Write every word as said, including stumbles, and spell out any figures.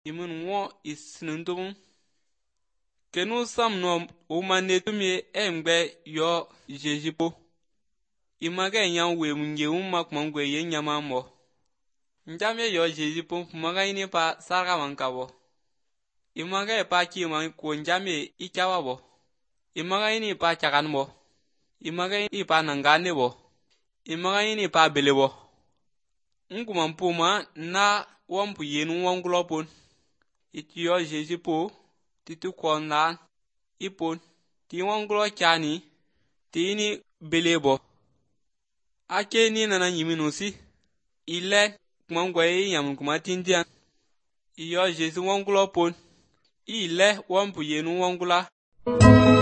imun wo isinundum kenu sam no umane tumi embe yo jejipo image nyam we munye umma kumangwe yenyama mo njame yo jejipo maga ini pa sarga mankabo image pa ki man ko njame ikawa bo imaga ini pa chagan bo imaga ini pa nangane bo imaga ini pa belebo nguma mpuma na wampu yenu wangulopon itiyo jejipo titu kondan ipon ti wangulo chani tini belebo ake ni nana yiminusi ile kumangwe yam kumatindian iyo jesu wangulo pon ile wampu yenu wangula